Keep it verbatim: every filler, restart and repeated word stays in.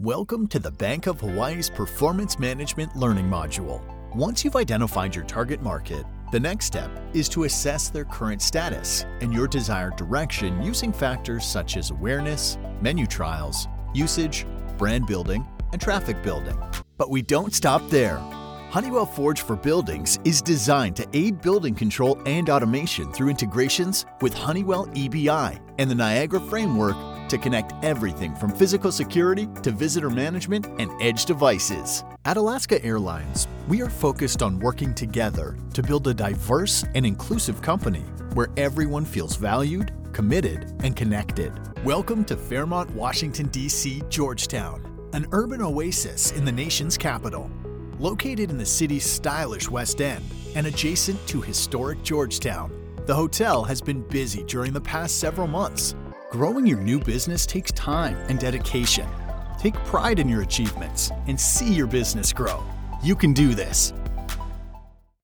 Welcome to the Bank of Hawaii's Performance Management Learning Module. Once you've identified your target market, the next step is to assess their current status and your desired direction using factors such as awareness, menu trials, usage, brand building, and traffic building. But we don't stop there. Honeywell Forge for Buildings is designed to aid building control and automation through integrations with Honeywell E B I and the Niagara Framework to connect everything from physical security to visitor management and edge devices. At Alaska Airlines, we are focused on working together to build a diverse and inclusive company where everyone feels valued, committed, and connected. Welcome to Fairmont, Washington, D C, Georgetown, an urban oasis in the nation's capital. Located in the city's stylish West End and adjacent to historic Georgetown, the hotel has been busy during the past several months. Growing your new business takes time and dedication. Take pride in your achievements and see your business grow. You can do this.